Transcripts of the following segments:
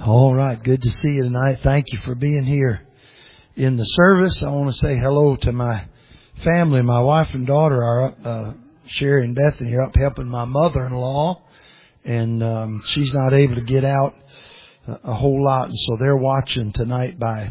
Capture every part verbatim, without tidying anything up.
All right. Good to see you tonight. Thank you for being here in the service. I want to say hello to my family. My wife and daughter are up, uh, Sherry and Bethany are up helping my mother-in-law. And um, she's not able to get out a, a whole lot. And so they're watching tonight by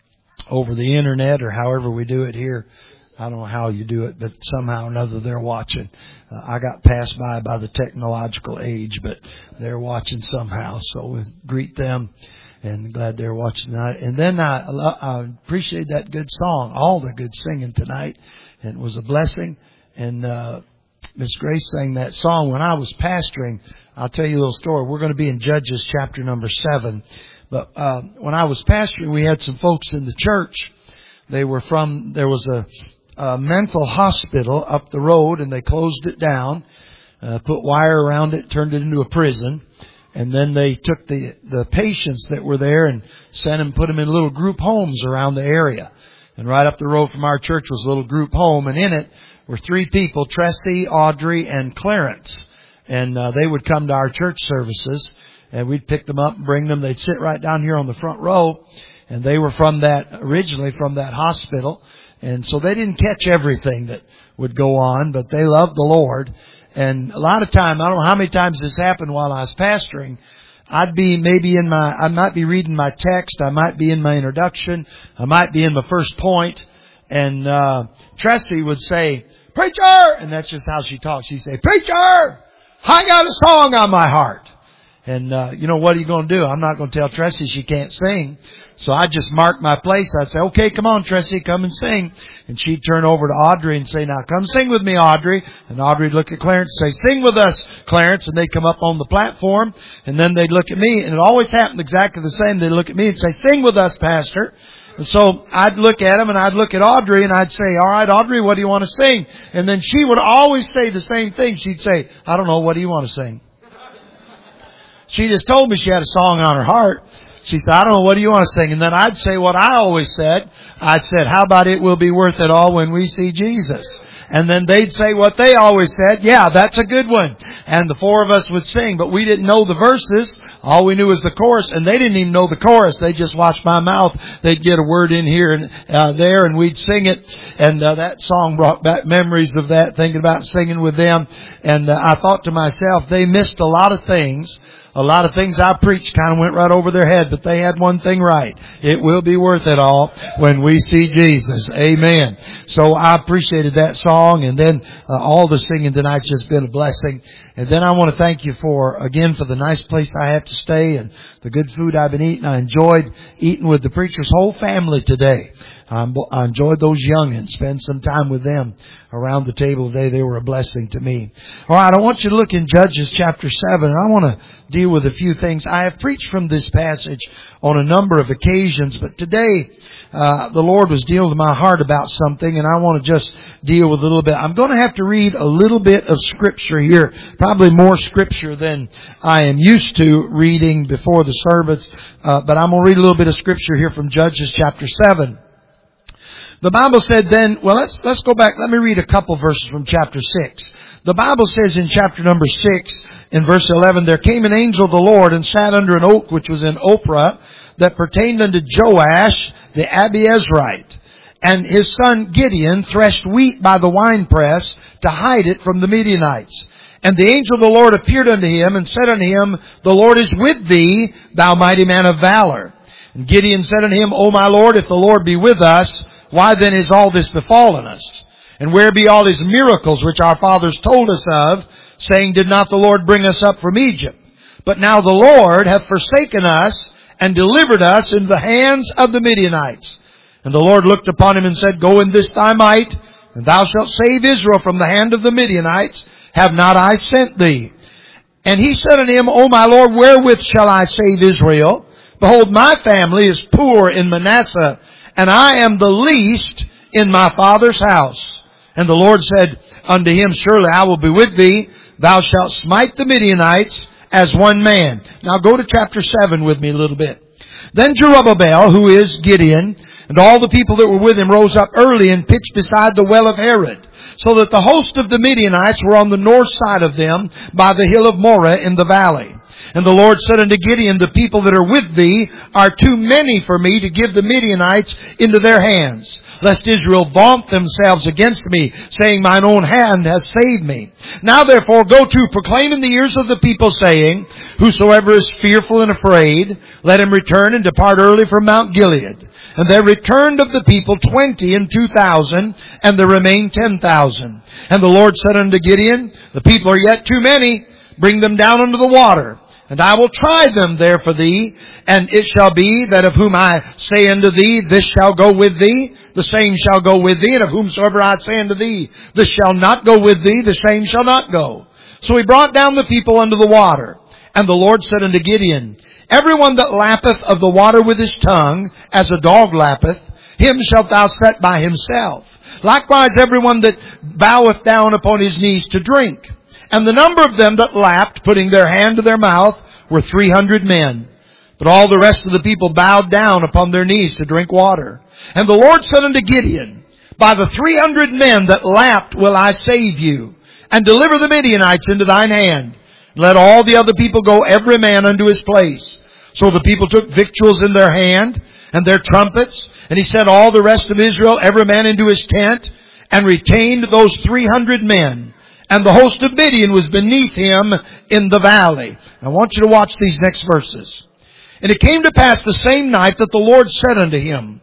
over the internet or however we do it here. I don't know how you do it, but somehow or another they're watching. Uh, I got passed by by the technological age, but they're watching somehow. So we greet them and glad they're watching tonight. And then I, I appreciate that good song, all the good singing tonight. And it was a blessing. And uh, Miss Grace sang that song when I was pastoring. I'll tell you a little story. We're going to be in Judges chapter number seven. But uh, when I was pastoring, we had some folks in the church. They were from, there was a A mental hospital up the road, and they closed it down, uh, put wire around it, turned it into a prison, and then they took the the patients that were there and sent them, put them in little group homes around the area. And right up the road from our church was a little group home, and in it were three people: Tressie, Audrey, and Clarence. And uh, they would come to our church services, and we'd pick them up and bring them. They'd sit right down here on the front row, and they were from that originally from that hospital. And so they didn't catch everything that would go on, but they loved the Lord. And a lot of time, I don't know how many times this happened while I was pastoring, I'd be maybe in my, I might be reading my text, I might be in my introduction, I might be in my first point, and uh Tressie would say, "Preacher!" And that's just how she talks. She'd say, "Preacher! I got a song on my heart." And, uh, you know, what are you going to do? I'm not going to tell Tressie she can't sing. So I just mark my place. I'd say, "Okay, come on, Tressie, come and sing." And she'd turn over to Audrey and say, "Now come sing with me, Audrey." And Audrey'd look at Clarence and say, "Sing with us, Clarence." And they'd come up on the platform, and then they'd look at me, and it always happened exactly the same. They'd look at me and say, "Sing with us, Pastor." And so I'd look at them, and I'd look at Audrey, and I'd say, "All right, Audrey, what do you want to sing?" And then she would always say the same thing. She'd say, "I don't know, what do you want to sing?" She just told me she had a song on her heart. She said, "I don't know, what do you want to sing?" And then I'd say what I always said. I said, "How about it will be worth it all when we see Jesus?" And then they'd say what they always said. "Yeah, that's a good one." And the four of us would sing, but we didn't know the verses. All we knew was the chorus, and they didn't even know the chorus. They just watched my mouth. They'd get a word in here and uh, there, and we'd sing it. And uh, that song brought back memories of that, thinking about singing with them. And uh, I thought to myself, they missed a lot of things. A lot of things I preached kind of went right over their head, but they had one thing right. It will be worth it all when we see Jesus. Amen. So I appreciated that song, and then uh, all the singing tonight's just been a blessing. And then I want to thank you for, again, for the nice place I have to stay and the good food I've been eating. I enjoyed eating with the preacher's whole family today. Um, I enjoyed those youngins. Spend some time with them around the table today. They were a blessing to me. All right, I want you to look in Judges chapter seven. And I want to deal with a few things. I have preached from this passage on a number of occasions, but today uh, the Lord was dealing with my heart about something, and I want to just deal with a little bit. I'm going to have to read a little bit of Scripture here, probably more Scripture than I am used to reading before the service, uh, but I'm going to read a little bit of Scripture here from Judges chapter seven. The Bible said then, well, let's, let's go back. Let me read a couple verses from chapter six. The Bible says in chapter number six, in verse eleven, "There came an angel of the Lord and sat under an oak which was in Ophrah that pertained unto Joash the Abiezrite. And his son Gideon threshed wheat by the winepress to hide it from the Midianites. And the angel of the Lord appeared unto him and said unto him, The Lord is with thee, thou mighty man of valor. And Gideon said unto him, O my Lord, if the Lord be with us, why then is all this befallen us? And where be all these miracles which our fathers told us of, saying, Did not the Lord bring us up from Egypt? But now the Lord hath forsaken us and delivered us into the hands of the Midianites. And the Lord looked upon him and said, Go in this thy might, and thou shalt save Israel from the hand of the Midianites. Have not I sent thee? And he said unto him, O my Lord, wherewith shall I save Israel? Behold, my family is poor in Manasseh, and I am the least in my father's house. And the Lord said unto him, Surely I will be with thee. Thou shalt smite the Midianites as one man. Now go to chapter seven with me a little bit. Then Jerubbaal, who is Gideon, and all the people that were with him rose up early and pitched beside the well of Harod, so that the host of the Midianites were on the north side of them by the hill of Moreh in the valley. And the Lord said unto Gideon, the people that are with thee are too many for me to give the Midianites into their hands, lest Israel vaunt themselves against me, saying, mine own hand has saved me. Now therefore go to, proclaim in the ears of the people, saying, whosoever is fearful and afraid, let him return and depart early from Mount Gilead. And there returned of the people twenty and two thousand, and there remained ten thousand. And the Lord said unto Gideon, the people are yet too many, bring them down unto the water, and I will try them there for thee. And it shall be that of whom I say unto thee, this shall go with thee, the same shall go with thee. And of whomsoever I say unto thee, this shall not go with thee, the same shall not go. So he brought down the people unto the water. And the Lord said unto Gideon, everyone that lappeth of the water with his tongue, as a dog lappeth, him shalt thou set by himself. Likewise everyone that boweth down upon his knees to drink. And the number of them that lapped, putting their hand to their mouth, were three hundred men. But all the rest of the people bowed down upon their knees to drink water. And the Lord said unto Gideon, by the three hundred men that lapped will I save you, and deliver the Midianites into thine hand. Let all the other people go every man unto his place. So the people took victuals in their hand, and their trumpets, and he sent all the rest of Israel, every man into his tent, and retained those three hundred men. And the host of Midian was beneath him in the valley. I want you to watch these next verses. And it came to pass the same night that the Lord said unto him,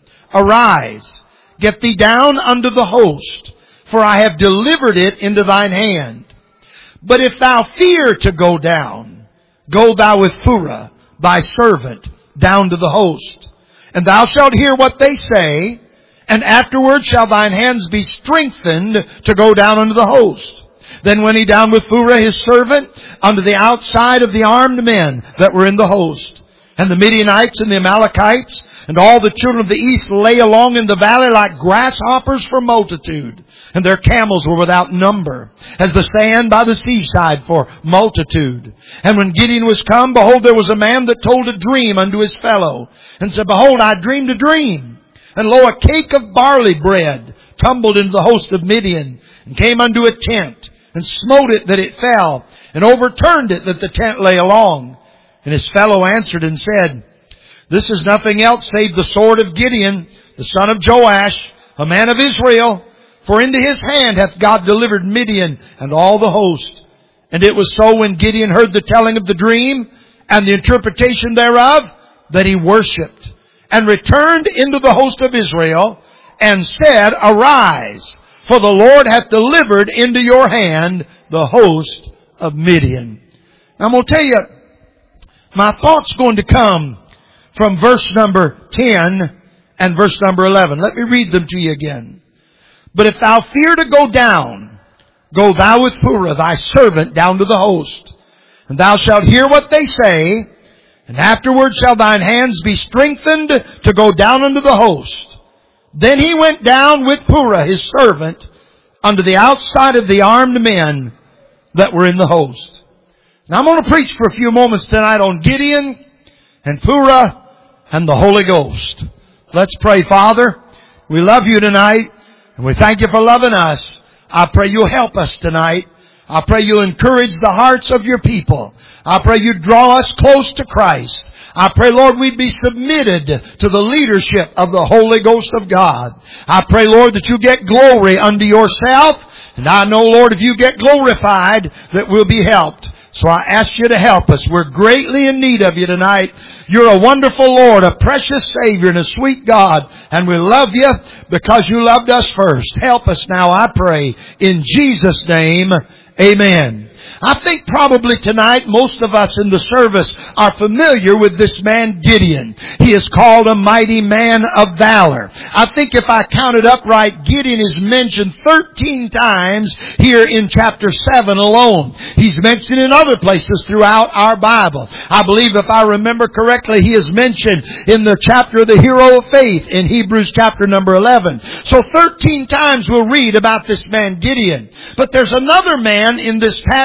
arise, get thee down unto the host, for I have delivered it into thine hand. But if thou fear to go down, go thou with Phurah, thy servant, down to the host. And thou shalt hear what they say, and afterward shall thine hands be strengthened to go down unto the host. Then went he down with Phurah his servant unto the outside of the armed men that were in the host. And the Midianites and the Amalekites and all the children of the east lay along in the valley like grasshoppers for multitude. And their camels were without number, as the sand by the seaside for multitude. And when Gideon was come, behold, there was a man that told a dream unto his fellow, and said, behold, I dreamed a dream. And lo, a cake of barley bread tumbled into the host of Midian, and came unto a tent, and smote it that it fell, and overturned it that the tent lay along. And his fellow answered and said, this is nothing else save the sword of Gideon, the son of Joash, a man of Israel. For into his hand hath God delivered Midian and all the host. And it was so when Gideon heard the telling of the dream and the interpretation thereof, that he worshipped, and returned into the host of Israel, and said, arise, for the Lord hath delivered into your hand the host of Midian. Now I'm going to tell you, my thought's going to come from verse number ten and verse number eleven. Let me read them to you again. But if thou fear to go down, go thou with Phurah thy servant down to the host. And thou shalt hear what they say, and afterward shall thine hands be strengthened to go down unto the host. Then he went down with Phurah his servant unto the outside of the armed men that were in the host. Now I'm going to preach for a few moments tonight on Gideon and Phurah and the Holy Ghost. Let's pray. Father, we love you tonight, and we thank you for loving us. I pray you'll help us tonight. I pray you'll encourage the hearts of your people. I pray you draw us close to Christ. I pray, Lord, we'd be submitted to the leadership of the Holy Ghost of God. I pray, Lord, that you get glory unto yourself. And I know, Lord, if you get glorified, that we'll be helped. So I ask you to help us. We're greatly in need of you tonight. You're a wonderful Lord, a precious Savior, and a sweet God. And we love you because you loved us first. Help us now, I pray. In Jesus' name, amen. I think probably tonight most of us in the service are familiar with this man Gideon. He is called a mighty man of valor. I think if I counted up right, Gideon is mentioned thirteen times here in chapter seven alone. He's mentioned in other places throughout our Bible. I believe if I remember correctly, he is mentioned in the chapter of the hero of faith in Hebrews chapter number eleven. So thirteen times we'll read about this man Gideon. But there's another man in this passage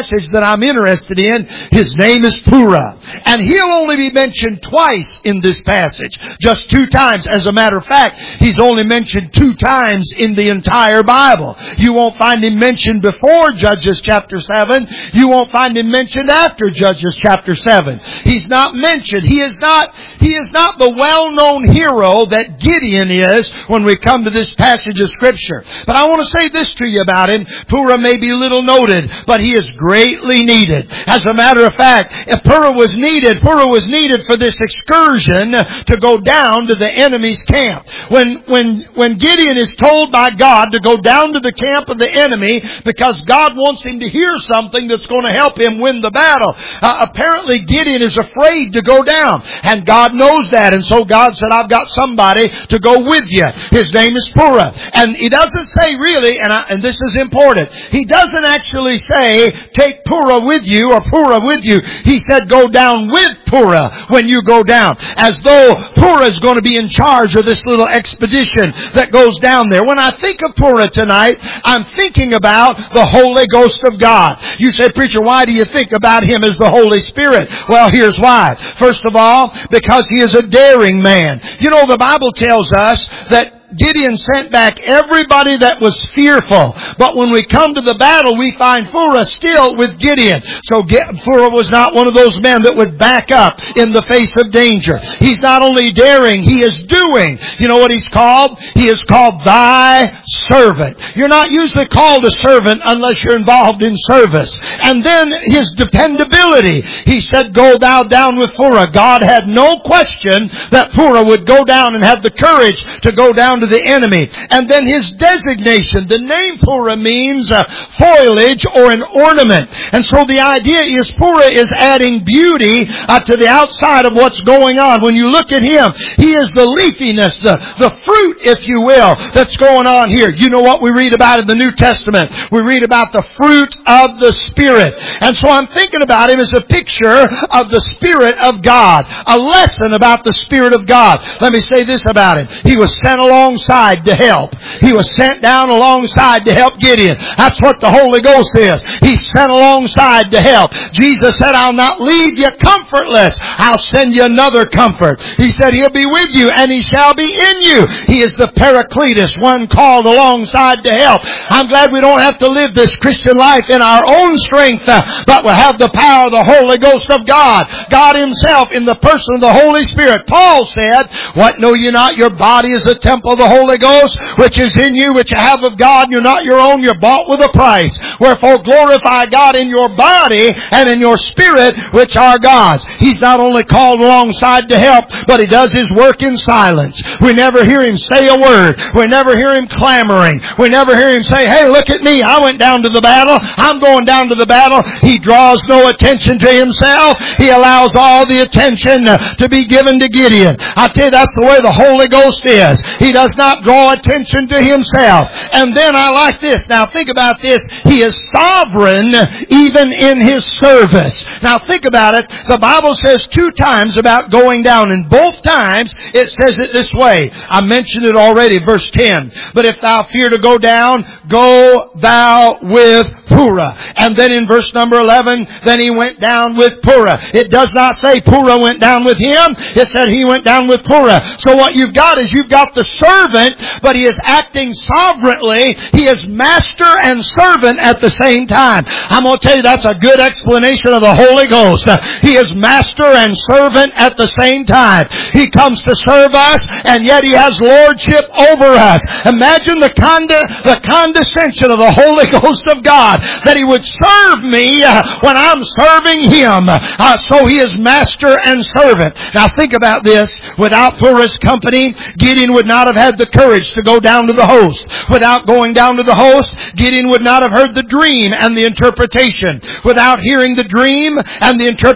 passage that I'm interested in. His name is Purah. And he'll only be mentioned twice in this passage. Just two times. As a matter of fact, he's only mentioned two times in the entire Bible. You won't find him mentioned before Judges chapter seven. You won't find him mentioned after Judges chapter seven. He's not mentioned. He is not, he is not the well-known hero that Gideon is when we come to this passage of Scripture. But I want to say this to you about him. Purah may be little noted, but he is greatly needed. As a matter of fact, if Purah was needed, Purah was needed for this excursion to go down to the enemy's camp. When, when, when Gideon is told by God to go down to the camp of the enemy because God wants him to hear something that's going to help him win the battle. Uh, apparently Gideon is afraid to go down. And God knows that. And so God said, I've got somebody to go with you. His name is Purah. And he doesn't say really, and, I, and this is important, he doesn't actually say, take Purah with you or Purah with you. He said, go down with Purah when you go down. As though Purah is going to be in charge of this little expedition that goes down there. When I think of Purah tonight, I'm thinking about the Holy Ghost of God. You say, preacher, why do you think about him as the Holy Spirit? Well, here's why. First of all, because he is a daring man. You know, the Bible tells us that Gideon sent back everybody that was fearful. But when we come to the battle, we find Purah still with Gideon. So Purah was not one of those men that would back up in the face of danger. He's not only daring, he is doing. You know what he's called? He is called thy servant. You're not usually called a servant unless you're involved in service. And then his dependability. He said, go thou down with Purah. God had no question that Purah would go down and have the courage to go down to the enemy. And then his designation. The name Purah means uh, foliage or an ornament. And so the idea is Purah is adding beauty uh, to the outside of what's going on. When you look at him, he is the leafiness, the, the fruit, if you will, that's going on here. You know what we read about in the New Testament? We read about the fruit of the Spirit. And so I'm thinking about him as a picture of the Spirit of God. A lesson about the Spirit of God. Let me say this about him. He was sent along alongside to help. He was sent down alongside to help Gideon. That's what the Holy Ghost is. He's sent alongside to help. Jesus said, I'll not leave you comfortless. I'll send you another comfort. He said, he'll be with you and he shall be in you. He is the Paracletus, one called alongside to help. I'm glad we don't have to live this Christian life in our own strength, uh, but we'll have the power of the Holy Ghost of God. God himself in the person of the Holy Spirit. Paul said, what know you not? Your body is a temple of the Holy Ghost, which is in you, which you have of God. You're not your own. You're bought with a price. Wherefore glorify God in your body and in your spirit, which are God's. He's not only called alongside to help, but he does his work in silence. We never hear him say a word. We never hear him clamoring. We never hear him say, hey, look at me. I went down to the battle. I'm going down to the battle. He draws no attention to himself. He allows all the attention to be given to Gideon. I tell you, that's the way the Holy Ghost is. He does not draw attention to himself. And then I like this. Now think about this. He is sovereign even in his service. Now think about it. The Bible says two times about going down. And both times it says it this way. I mentioned it already, verse ten. But if thou fear to go down, go thou with Purah. And then in verse number eleven, then he went down with Purah. It does not say Purah went down with him. It said he went down with Purah. So what you've got is you've got the servant, but he is acting sovereignly. He is master and servant at the same time. I'm going to tell you that's a good explanation of the Holy Ghost. He is master and servant at the same time. He comes to serve us, and yet he has lordship over us. Imagine the, conde- the condescension of the Holy Ghost of God, that he would serve me when I'm serving him. Uh, so he is master and servant. Now think about this. Without Purah's company, Gideon would not have had the courage to go down to the host. Without going down to the host, Gideon would not have heard the dream and the interpretation. Without hearing the dream and the interpretation,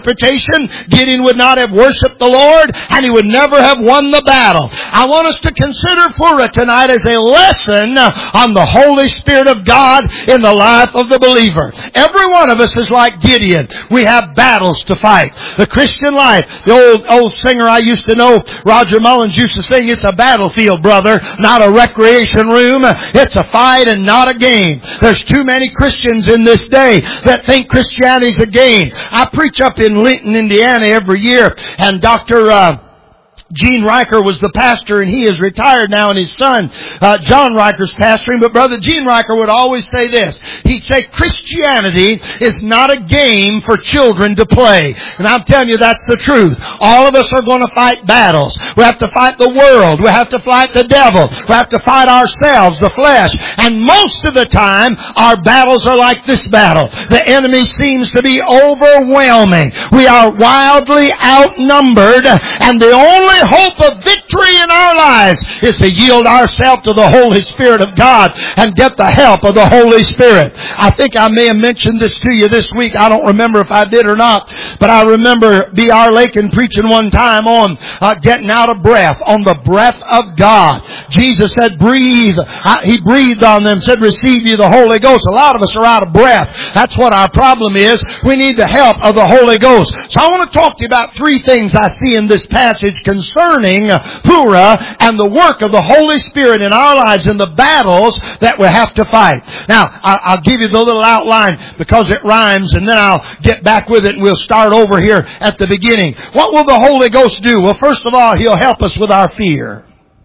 nation, Gideon would not have worshiped the Lord, and he would never have won the battle. I want us to consider Phurah tonight as a lesson on the Holy Spirit of God in the life of the believer. Every one of us is like Gideon. We have battles to fight. The Christian life, the old old singer I used to know, Roger Mullins, used to sing, it's a battlefield, brother, not a recreation room. It's a fight and not a game. There's too many Christians in this day that think Christianity's a game. I preach up in Linton, Indiana every year, and Doctor Uh, Gene Riker was the pastor, and he is retired now, and his son, uh, John Riker's pastoring. But Brother Gene Riker would always say this. He'd say, Christianity is not a game for children to play. And I'm telling you, that's the truth. All of us are going to fight battles. We have to fight the world. We have to fight the devil. We have to fight ourselves, the flesh. And most of the time, our battles are like this battle. The enemy seems to be overwhelming. We are wildly outnumbered, and the only hope of victory in our lives is to yield ourselves to the Holy Spirit of God and get the help of the Holy Spirit. I think I may have mentioned this to you this week. I don't remember if I did or not, but I remember B R Lakin preaching one time on uh, getting out of breath, on the breath of God. Jesus said, breathe. Uh, he breathed on them, said, receive you the Holy Ghost. A lot of us are out of breath. That's what our problem is. We need the help of the Holy Ghost. So I want to talk to you about three things I see in this passage concerning Concerning Phurah and the work of the Holy Spirit in our lives and the battles that we have to fight. Now, I'll give you the little outline because it rhymes, and then I'll get back with it and we'll start over here at the beginning. What will the Holy Ghost do? Well, first of all, He'll help us with our fear.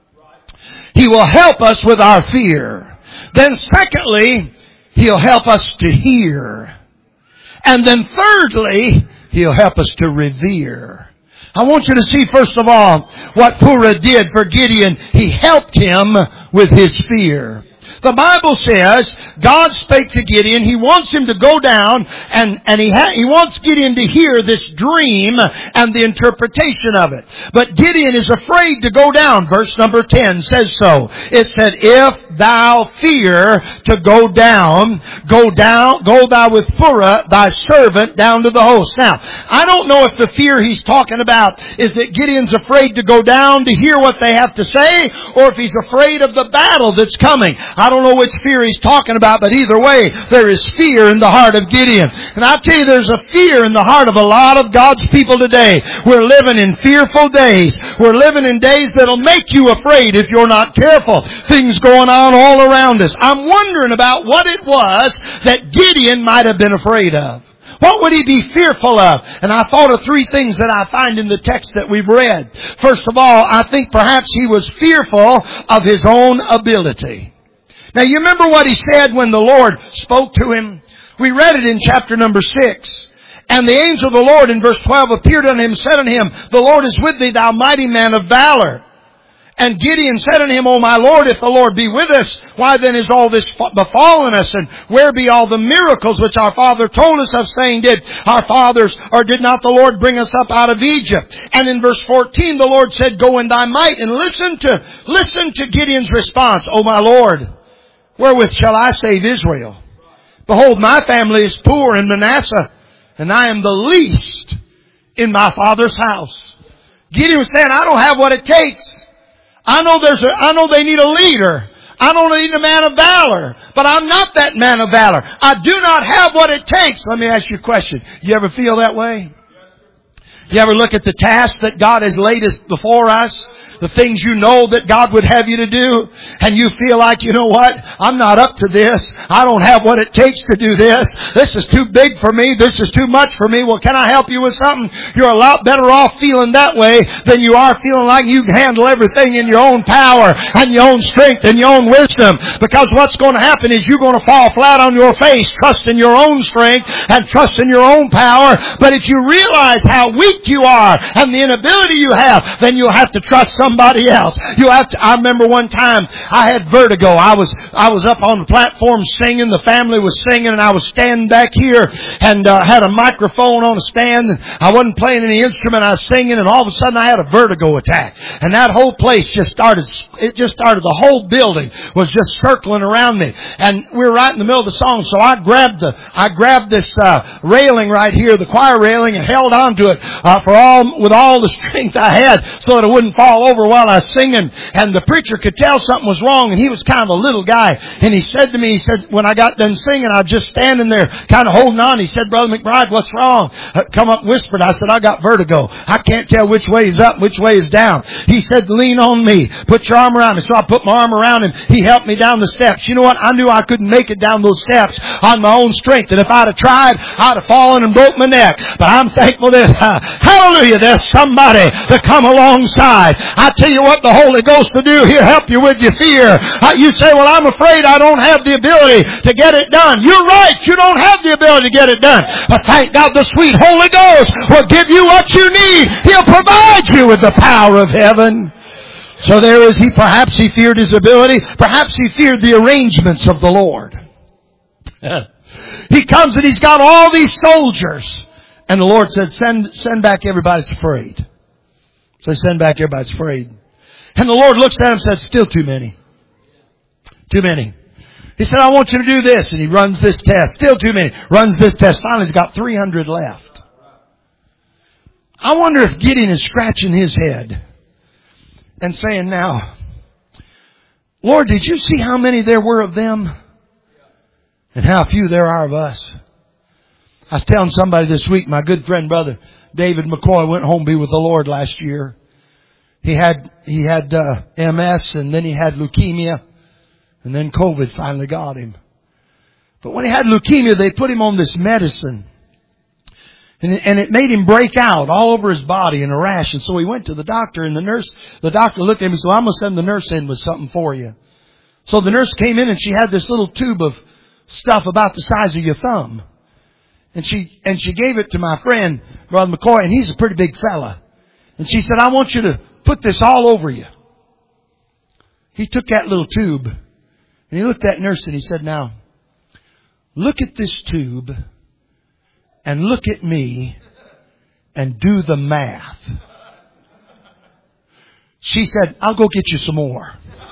He will help us with our fear. Then secondly, He'll help us to hear. And then thirdly, He'll help us to revere. I want you to see, first of all, what Phurah did for Gideon. He helped him with his fear. The Bible says God spake to Gideon. He wants him to go down, and, and he, ha- he wants Gideon to hear this dream and the interpretation of it. But Gideon is afraid to go down. Verse number ten says so. It said, if thou fear to go down, go down, go thou with Phurah, thy servant, down to the host. Now, I don't know if the fear he's talking about is that Gideon's afraid to go down to hear what they have to say, or if he's afraid of the battle that's coming. I don't know which fear he's talking about, but either way, there is fear in the heart of Gideon. And I tell you, there's a fear in the heart of a lot of God's people today. We're living in fearful days. We're living in days that'll make you afraid if you're not careful. Things going on all around us. I'm wondering about what it was that Gideon might have been afraid of. What would he be fearful of? And I thought of three things that I find in the text that we've read. First of all, I think perhaps he was fearful of his own ability. Now you remember what he said when the Lord spoke to him? We read it in chapter number six. And the angel of the Lord in verse twelve appeared unto him, said unto him, the Lord is with thee, thou mighty man of valor. And Gideon said unto him, O my Lord, if the Lord be with us, why then is all this befallen us? And where be all the miracles which our father told us of, saying, did our fathers, or did not the Lord bring us up out of Egypt? And in verse fourteen, the Lord said, go in thy might. And listen to, listen to Gideon's response. O my Lord, wherewith shall I save Israel? Behold, my family is poor in Manasseh, and I am the least in my father's house. Gideon was saying, I don't have what it takes. I know there's a, I know they need a leader. I don't need a man of valor. But I'm not that man of valor. I do not have what it takes. Let me ask you a question. You ever feel that way? You ever look at the task that God has laid us before us? The things you know that God would have you to do, and you feel like, you know what, I'm not up to this. I don't have what it takes to do this. This is too big for me. This is too much for me. Well, can I help you with something? You're a lot better off feeling that way than you are feeling like you can handle everything in your own power and your own strength and your own wisdom. Because what's going to happen is you're going to fall flat on your face, trusting your own strength and trusting your own power. But if you realize how weak you are and the inability you have, then you'll have to trust somebody somebody else. You have to, I remember one time I had vertigo. I was, I was up on the platform singing. The family was singing and I was standing back here and uh, had a microphone on a stand. And I wasn't playing any instrument. I was singing and all of a sudden I had a vertigo attack. And that whole place just started, it just started, the whole building was just circling around me. And we were right in the middle of the song. So I grabbed the, I grabbed this, uh, railing right here, the choir railing, and held onto it, uh, for all, with all the strength I had so that it wouldn't fall over while I was singing. And the preacher could tell something was wrong, and he was kind of a little guy. And he said to me, he said, when I got done singing, I was just standing there kind of holding on. He said, Brother McBride, what's wrong? Uh, come up and whispered. I said, I got vertigo. I can't tell which way is up, which way is down. He said, lean on me. Put your arm around me. So I put my arm around him. He helped me down the steps. You know what? I knew I couldn't make it down those steps on my own strength. And if I'd have tried, I'd have fallen and broke my neck. But I'm thankful that, uh, hallelujah, there's somebody to come alongside. I tell you what the Holy Ghost will do. He'll help you with your fear. Uh, you say, well, I'm afraid I don't have the ability to get it done. You're right. You don't have the ability to get it done. But thank God the sweet Holy Ghost will give you what you need. He'll provide you with the power of heaven. So there is he, perhaps he feared his ability. Perhaps he feared the arrangements of the Lord. He comes and he's got all these soldiers. And the Lord said, send, send back everybody that's afraid. So send back everybody that's afraid. And the Lord looks at him and says, still too many. Too many. He said, I want you to do this. And he runs this test. Still too many. Runs this test. Finally, he's got three hundred left. I wonder if Gideon is scratching his head and saying, now, Lord, did you see how many there were of them? And how few there are of us? I was telling somebody this week, my good friend, brother David McCoy went home to be with the Lord last year. He had, he had, uh, M S and then he had leukemia and then COVID finally got him. But when he had leukemia, they put him on this medicine and it, and it made him break out all over his body in a rash. And so he went to the doctor and the nurse, the doctor looked at him and said, well, I'm going to send the nurse in with something for you. So the nurse came in and she had this little tube of stuff about the size of your thumb. And she, and she gave it to my friend, Brother McCoy, and he's a pretty big fella. And she said, I want you to put this all over you. He took that little tube and he looked at that nurse and he said, now, look at this tube and look at me and do the math. She said, I'll go get you some more.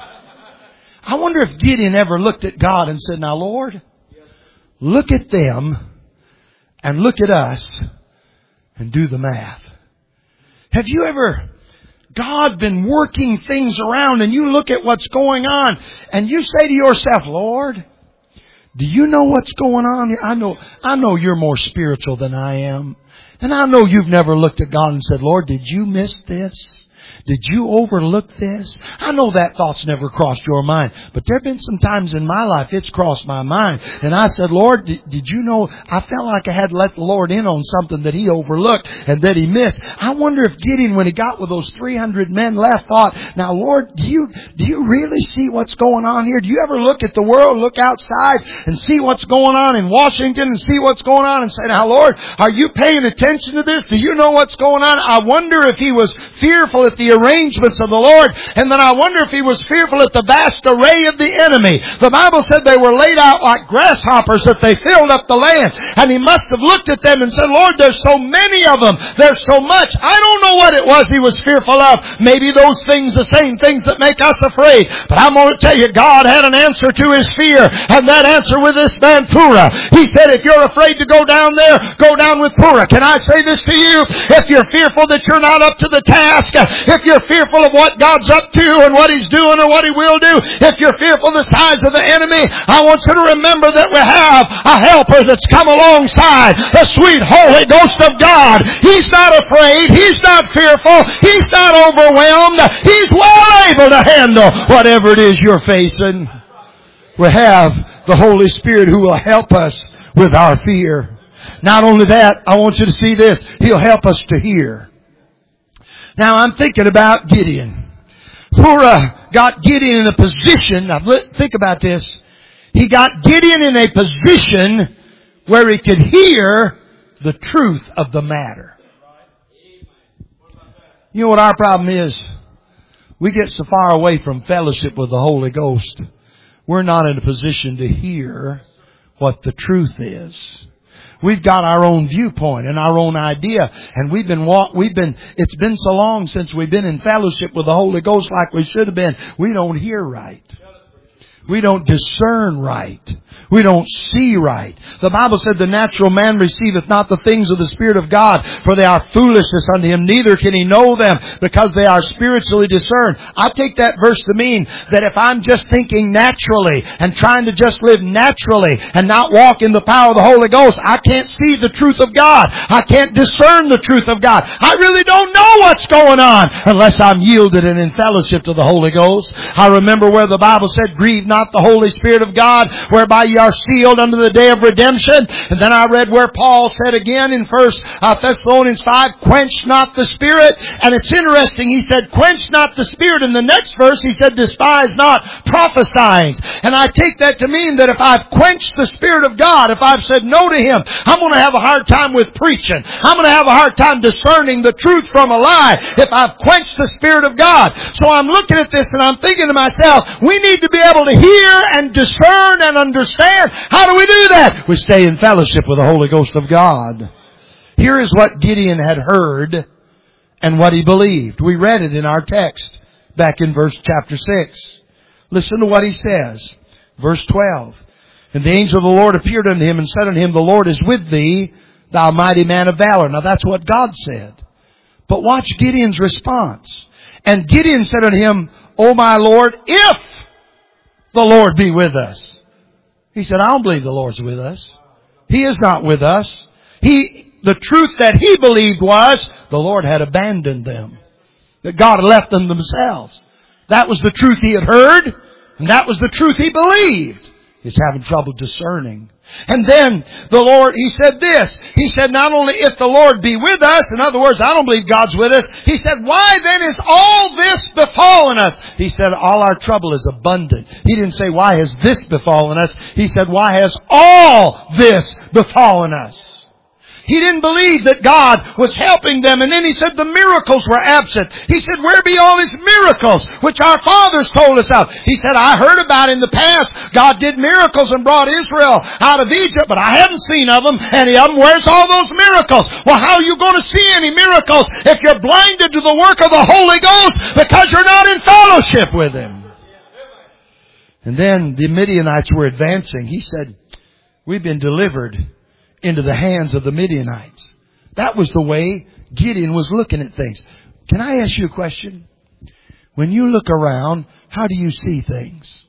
I wonder if Gideon ever looked at God and said, now Lord, look at them and look at us and do the math. Have you ever, God been working things around and you look at what's going on and you say to yourself, Lord, do you know what's going on here? I know, I know you're more spiritual than I am. And I know you've never looked at God and said, Lord, did you miss this? Did you overlook this? I know that thought's never crossed your mind, but there have been some times in my life it's crossed my mind. And I said, Lord, did, did you know, I felt like I had to let the Lord in on something that He overlooked and that He missed. I wonder if Gideon, when he got with those three hundred men left, thought, now Lord, do you, do you really see what's going on here? Do you ever look at the world, look outside and see what's going on in Washington and see what's going on and say, now Lord, are you paying attention to this? Do you know what's going on? I wonder if he was fearful at the arrangements of the Lord. And then I wonder if he was fearful at the vast array of the enemy. The Bible said they were laid out like grasshoppers, that they filled up the land. And he must have looked at them and said, Lord, there's so many of them. There's so much. I don't know what it was he was fearful of. Maybe those things, the same things that make us afraid. But I'm going to tell you, God had an answer to his fear. And that answer with this man, Purah. He said, if you're afraid to go down there, go down with Purah. Can I say this to you? If you're fearful that you're not up to the task, if you're fearful of what God's up to and what He's doing or what He will do, if you're fearful of the size of the enemy, I want you to remember that we have a helper that's come alongside, the sweet Holy Ghost of God. He's not afraid. He's not fearful. He's not overwhelmed. He's well able to handle whatever it is you're facing. We have the Holy Spirit who will help us with our fear. Not only that, I want you to see this. He'll help us to hear. Now I'm thinking about Gideon. Purah got Gideon in a position, now think about this. He got Gideon in a position where he could hear the truth of the matter. You know what our problem is? we get so far away from fellowship with the Holy Ghost, we're not in a position to hear what the truth is. We've got our own viewpoint and our own idea, and we've been walk, we've been, it's been so long since we've been in fellowship with the Holy Ghost like we should have been. We don't hear right. We don't discern right. We don't see right. The Bible said the natural man receiveth not the things of the Spirit of God, for they are foolishness unto him. Neither can he know them, because they are spiritually discerned. I take that verse to mean that if I'm just thinking naturally and trying to just live naturally and not walk in the power of the Holy Ghost, I can't see the truth of God. I can't discern the truth of God. I really don't know what's going on unless I'm yielded and in fellowship to the Holy Ghost. I remember where the Bible said, grieve not the Holy Spirit of God, whereby ye are sealed unto the day of redemption. And then I read where Paul said again in First Thessalonians five, quench not the Spirit. And it's interesting, he said, quench not the Spirit. In the next verse, he said, despise not prophesying. And I take that to mean that if I've quenched the Spirit of God, if I've said no to Him, I'm going to have a hard time with preaching. I'm going to have a hard time discerning the truth from a lie if I've quenched the Spirit of God. So I'm looking at this and I'm thinking to myself, we need to be able to hear and discern and understand. How do we do that? We stay in fellowship with the Holy Ghost of God. Here is what Gideon had heard and what he believed. We read it in our text back in verse chapter six. Listen to what he says. Verse twelve. And the angel of the Lord appeared unto him and said unto him, the Lord is with thee, thou mighty man of valor. Now that's what God said. But watch Gideon's response. And Gideon said unto him, O my Lord, if the Lord be with us. He said, I don't believe the Lord's with us. He is not with us. He, the truth that he believed was the Lord had abandoned them. That God had left them themselves. That was the truth he had heard. And that was the truth he believed. He's having trouble discerning. And then the Lord, he said this. He said, not only if the Lord be with us, in other words, I don't believe God's with us. He said, why then is all this befallen us? He said, all our trouble is abundant. He didn't say, why has this befallen us? He said, why has all this befallen us? He didn't believe that God was helping them. And then he said the miracles were absent. He said, where be all these miracles which our fathers told us of? He said, I heard about in the past God did miracles and brought Israel out of Egypt, but I haven't seen of them, any of them. Where's all those miracles? Well, how are you going to see any miracles if you're blinded to the work of the Holy Ghost because you're not in fellowship with Him? And then the Midianites were advancing. He said, we've been delivered into the hands of the Midianites. That was the way Gideon was looking at things. Can I ask you a question? When you look around, how do you see things?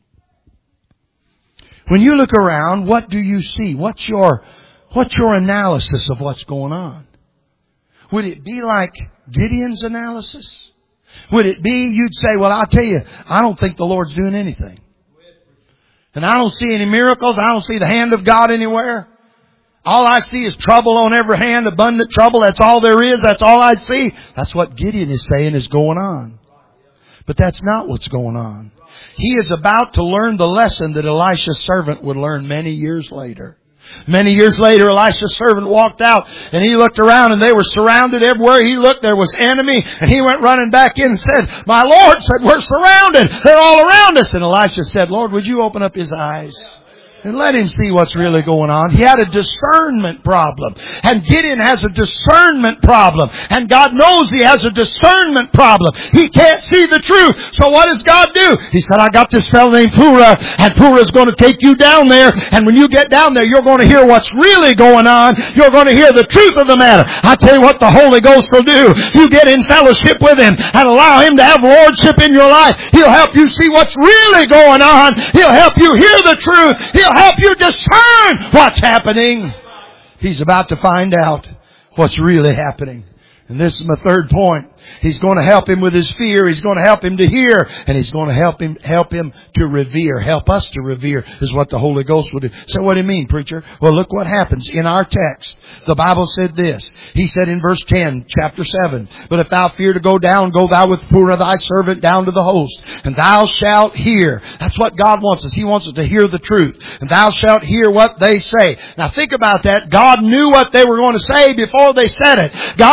When you look around, what do you see? What's your, what's your analysis of what's going on? Would it be like Gideon's analysis? Would it be, you'd say, well, I'll tell you, I don't think the Lord's doing anything. And I don't see any miracles. I don't see the hand of God anywhere. All I see is trouble on every hand, abundant trouble. That's all there is. That's all I see. That's what Gideon is saying is going on. But that's not what's going on. He is about to learn the lesson that Elisha's servant would learn many years later. Many years later, Elisha's servant walked out and he looked around and they were surrounded everywhere he looked. There was enemy, and he went running back in and said, my Lord said, we're surrounded. They're all around us. And Elisha said, Lord, would you open up his eyes and let him see what's really going on? He had a discernment problem. And Gideon has a discernment problem. And God knows he has a discernment problem. He can't see the truth. So what does God do? He said, I got this fellow named Purah, and Purah is going to take you down there. And when you get down there, you're going to hear what's really going on. You're going to hear the truth of the matter. I tell you what the Holy Ghost will do. You get in fellowship with Him and allow Him to have lordship in your life. He'll help you see what's really going on. He'll help you hear the truth. He'll help you discern what's happening. He's about to find out what's really happening. And this is my third point. He's going to help him with his fear. He's going to help him to hear. And He's going to help him, help him to revere. Help us to revere is what the Holy Ghost will do. So what do you mean, preacher? Well, look what happens in our text. The Bible said this. He said in verse ten, chapter seven, but if thou fear to go down, go thou with Purah thy servant down to the host, and thou shalt hear. That's what God wants us. He wants us to hear the truth. And thou shalt hear what they say. Now think about that. God knew what they were going to say before they said it. God knew what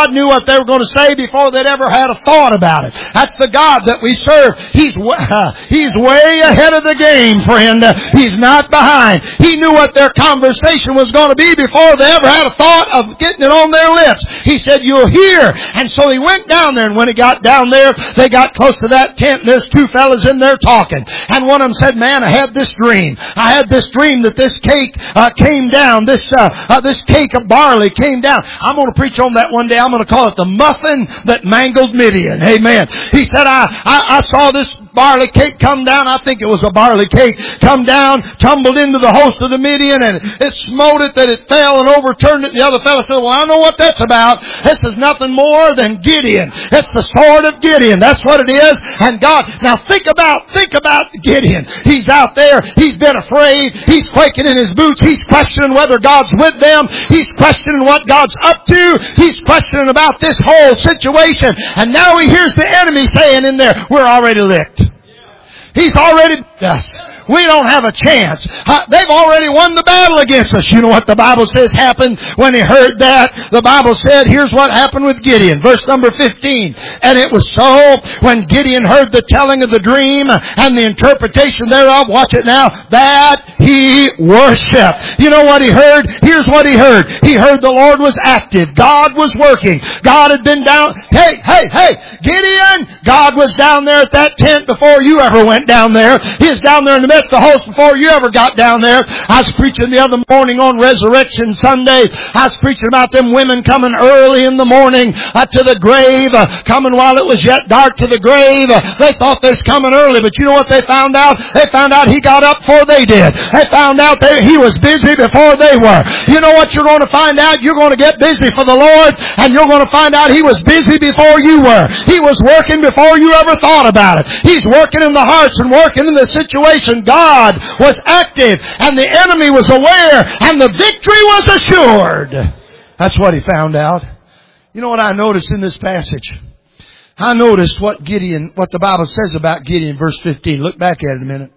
they were going to say before they'd ever had a thought about it. That's the God that we serve. He's, uh, He's way ahead of the game, friend. Uh, he's not behind. He knew what their conversation was going to be before they ever had a thought of getting it on their lips. He said, you'll hear. And so he went down there, and when he got down there, they got close to that tent, and there's two fellas in there talking. And one of them said, man, I had this dream. I had this dream that this cake uh, came down. This uh, uh, this cake of barley came down. I'm going to preach on that one day. I'm going to call it the muffin that mangled Midian. Amen. He said, I, I, I saw this barley cake come down. I think it was a barley cake. Come down, tumbled into the host of the Midian, and it smote it that it fell and overturned it. And the other fellow said, well, I know what that's about. This is nothing more than Gideon. It's the sword of Gideon. That's what it is. And God, now think about, think about Gideon. He's out there. He's been afraid. He's quaking in his boots. He's questioning whether God's with them. He's questioning what God's up to. He's questioning about this whole situation. And now he hears the enemy saying in there, we're already licked. He's already beat us. We don't have a chance. Uh, they've already won the battle against us. You know what the Bible says happened when he heard that? The Bible said, here's what happened with Gideon. Verse number fifteen. And it was so when Gideon heard the telling of the dream and the interpretation thereof, watch it now, that he worshiped. You know what he heard? Here's what he heard. He heard the Lord was active. God was working. God had been down. Hey, hey, hey, Gideon, God was down there at that tent before you ever went down there. He was down there in the midst of the host before you ever got down there. I was preaching the other morning on Resurrection Sunday. I was preaching about them women coming early in the morning uh, to the grave, uh, coming while it was yet dark to the grave. Uh, they thought they was coming early, but you know what they found out? They found out he got up before they did. They found out that he was busy before they were. You know what you're going to find out? You're going to get busy for the Lord, and you're going to find out he was busy before you were. He was working before you ever thought about it. He's working in the hearts and working in the situation. God was active, and the enemy was aware, and the victory was assured. That's what he found out. You know what I noticed in this passage? I noticed what Gideon, what the Bible says about Gideon, verse fifteen. Look back at it a minute.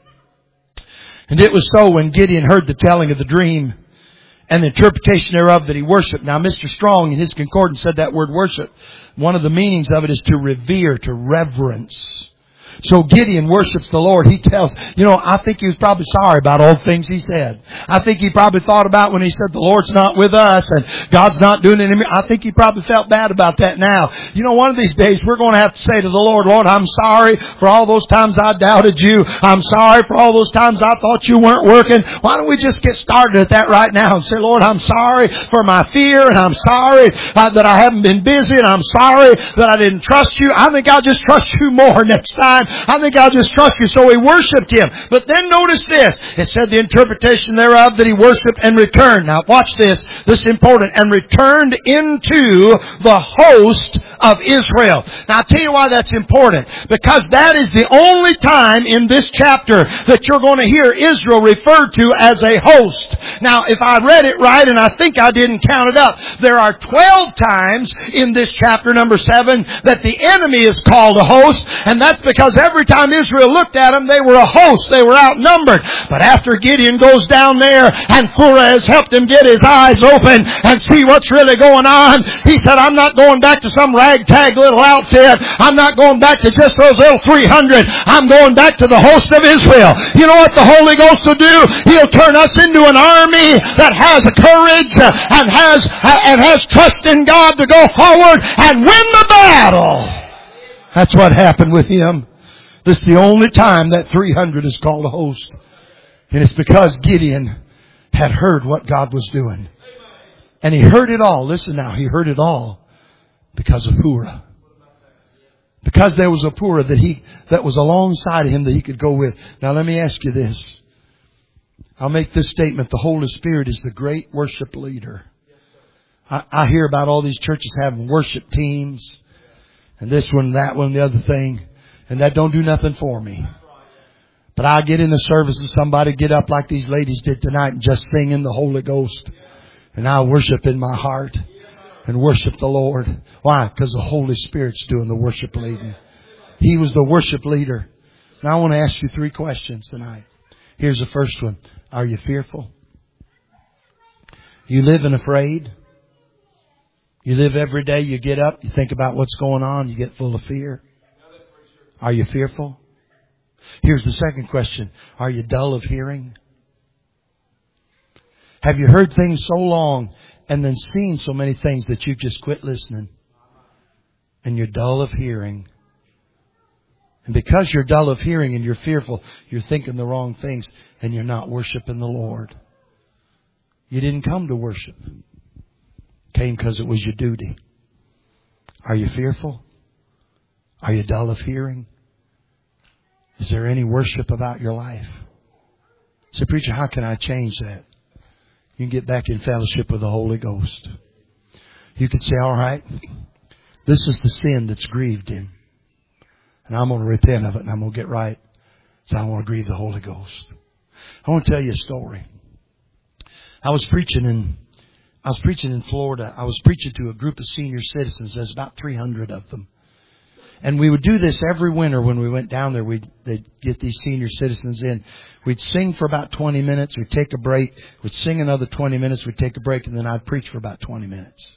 And it was so when Gideon heard the telling of the dream and the interpretation thereof that he worshipped. Now, Mister Strong in his concordance said that word worship. One of the meanings of it is to revere, to reverence. So Gideon worships the Lord. He tells, you know, I think he was probably sorry about all the things he said. I think he probably thought about when he said the Lord's not with us and God's not doing anything. I think he probably felt bad about that now. You know, one of these days we're going to have to say to the Lord, Lord, I'm sorry for all those times I doubted you. I'm sorry for all those times I thought you weren't working. Why don't we just get started at that right now and say, Lord, I'm sorry for my fear, and I'm sorry uh, that I haven't been busy, and I'm sorry that I didn't trust you. I think I'll just trust you more next time. I think I'll just trust you. So he worshipped him. But then notice this. It said the interpretation thereof that he worshipped and returned. Now watch this. This is important. And returned into the host of Israel. Now I'll tell you why that's important. Because that is the only time in this chapter that you're going to hear Israel referred to as a host. Now if I read it right, and I think I didn't count it up, there are twelve times in this chapter number seven that the enemy is called a host. And that's because every time Israel looked at them, they were a host. They were outnumbered. But after Gideon goes down there and Pharez helped him get his eyes open and see what's really going on, he said, I'm not going back to some ragtag little outfit. I'm not going back to just those little three hundred. I'm going back to the host of Israel. You know what the Holy Ghost will do? He'll turn us into an army that has courage and has, and has trust in God to go forward and win the battle. That's what happened with him. This is the only time that three hundred is called a host. And it's because Gideon had heard what God was doing. And he heard it all. Listen now, he heard it all because of Purah. Because there was a Purah that he, that was alongside of him that he could go with. Now let me ask you this. I'll make this statement. The Holy Spirit is the great worship leader. I, I hear about all these churches having worship teams. And this one, that one, the other thing. And that don't do nothing for me. But I get in the service and somebody get up like these ladies did tonight and just sing in the Holy Ghost. And I worship in my heart and worship the Lord. Why? Because the Holy Spirit's doing the worship leading. He was the worship leader. Now I want to ask you three questions tonight. Here's the first one. Are you fearful? You living afraid? You live every day, you get up, you think about what's going on, you get full of fear. Are you fearful? Here's the second question. Are you dull of hearing? Have you heard things so long and then seen so many things that you've just quit listening? And you're dull of hearing. And because you're dull of hearing and you're fearful, you're thinking the wrong things and you're not worshiping the Lord. You didn't come to worship. Came because it was your duty. Are you fearful? Are you dull of hearing? Is there any worship about your life? Say, preacher, how can I change that? You can get back in fellowship with the Holy Ghost. You can say, all right, this is the sin that's grieved Him. And I'm going to repent of it and I'm going to get right. So I don't want to grieve the Holy Ghost. I want to tell you a story. I was preaching in, I was preaching in Florida. I was preaching to a group of senior citizens. There's about three hundred of them. And we would do this every winter when we went down there. We'd they'd get these senior citizens in. We'd sing for about twenty minutes. We'd take a break. We'd sing another twenty minutes. We'd take a break. And then I'd preach for about twenty minutes.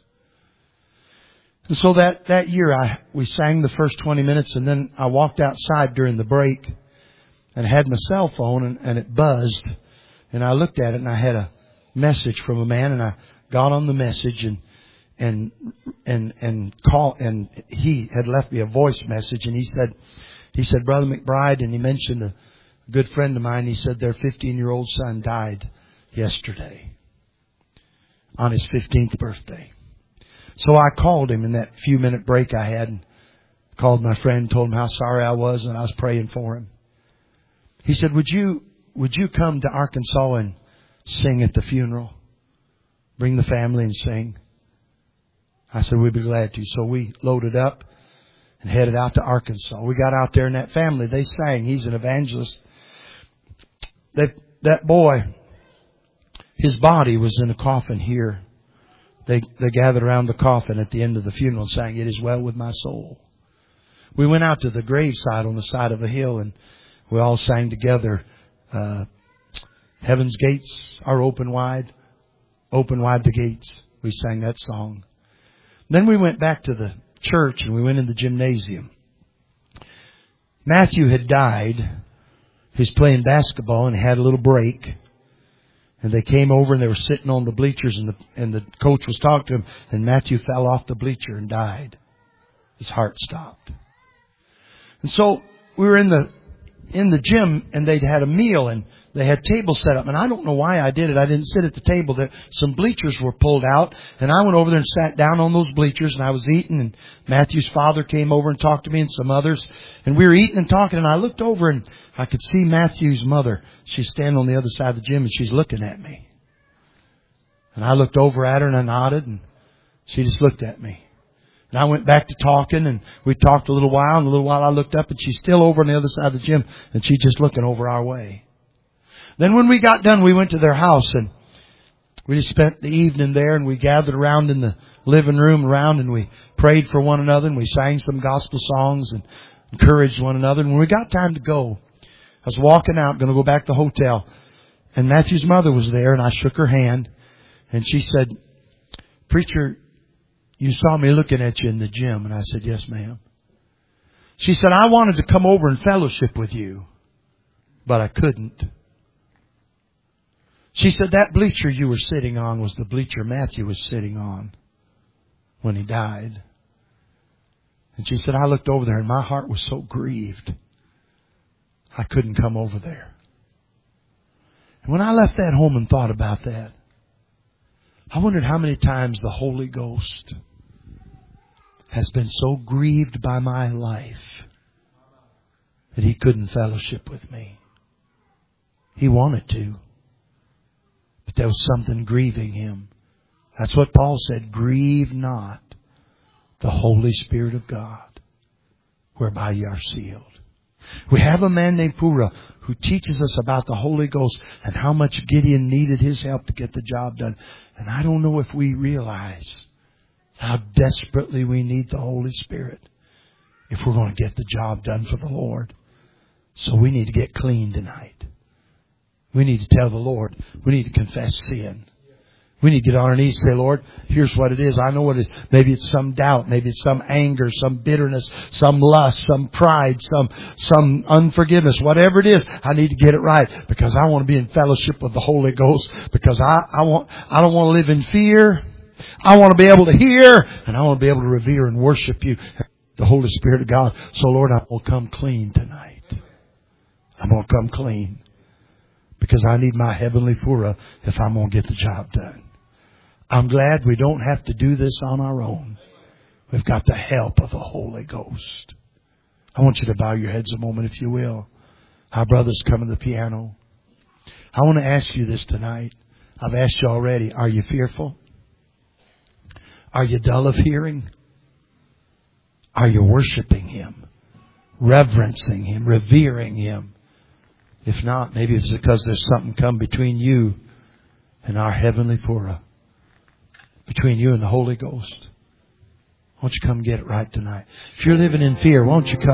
And so that, that year, I we sang the first twenty minutes. And then I walked outside during the break and had my cell phone and, and it buzzed. And I looked at it and I had a message from a man. And I got on the message and and and and call and he had left me a voice message, and he said he said Brother McBride, and he mentioned a good friend of mine. He said their fifteen year old son died yesterday on his fifteenth birthday. So I called him in that few minute break I had and called my friend, told him how sorry I was and I was praying for him. He said, would you would you come to Arkansas and sing at the funeral? Bring the family and sing. I said, we'd be glad to. So we loaded up and headed out to Arkansas. We got out there and that family, they sang. He's an evangelist. That, that boy, his body was in a coffin here. They, they gathered around the coffin at the end of the funeral and sang, "It is well with my soul." We went out to the graveside on the side of a hill and we all sang together, uh, "Heaven's gates are open wide, open wide the gates." We sang that song. Then we went back to the church and we went in the gymnasium. Matthew had died. He was playing basketball and had a little break. And they came over and they were sitting on the bleachers and the, and the coach was talking to him. And Matthew fell off the bleacher and died. His heart stopped. And so we were in the in the gym and they'd had a meal and they had tables set up. And I don't know why I did it. I didn't sit at the table. There, some bleachers were pulled out. And I went over there and sat down on those bleachers. And I was eating. And Matthew's father came over and talked to me and some others. And we were eating and talking. And I looked over and I could see Matthew's mother. She's standing on the other side of the gym and she's looking at me. And I looked over at her and I nodded. And she just looked at me. And I went back to talking and we talked a little while. And a little while I looked up and she's still over on the other side of the gym. And she's just looking over our way. Then when we got done, we went to their house and we just spent the evening there and we gathered around in the living room around and we prayed for one another and we sang some gospel songs and encouraged one another. And when we got time to go, I was walking out, going to go back to the hotel, and Matthew's mother was there and I shook her hand and she said, "Preacher, you saw me looking at you in the gym." And I said, "Yes, ma'am." She said, "I wanted to come over and fellowship with you, but I couldn't." She said, "That bleacher you were sitting on was the bleacher Matthew was sitting on when he died." And she said, "I looked over there and my heart was so grieved. I couldn't come over there." And when I left that home and thought about that, I wondered how many times the Holy Ghost has been so grieved by my life that He couldn't fellowship with me. He wanted to. But there was something grieving Him. That's what Paul said. "Grieve not the Holy Spirit of God, whereby ye are sealed." We have a man named Pura who teaches us about the Holy Ghost and how much Gideon needed his help to get the job done. And I don't know if we realize how desperately we need the Holy Spirit if we're going to get the job done for the Lord. So we need to get clean tonight. We need to tell the Lord. We need to confess sin. We need to get on our knees and say, Lord, here's what it is. I know what it is. Maybe it's some doubt. Maybe it's some anger, some bitterness, some lust, some pride, some some unforgiveness. Whatever it is, I need to get it right because I want to be in fellowship with the Holy Ghost because I, I want I don't want to live in fear. I want to be able to hear and I want to be able to revere and worship you, the Holy Spirit of God. So, Lord, I will come clean tonight. I'm going to come clean because I need my heavenly fura if I'm going to get the job done. I'm glad we don't have to do this on our own. We've got the help of the Holy Ghost. I want you to bow your heads a moment, if you will. Our brothers come to the piano. I want to ask you this tonight. I've asked you already. Are you fearful? Are you dull of hearing? Are you worshiping Him? Reverencing Him? Revering Him? If not, maybe it's because there's something come between you and our heavenly fura. Between you and the Holy Ghost. Won't you come get it right tonight? If you're living in fear, won't you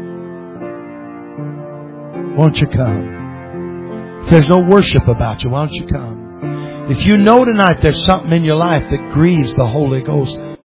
come? Won't you come? If there's no worship about you, why don't you come? If you know tonight there's something in your life that grieves the Holy Ghost,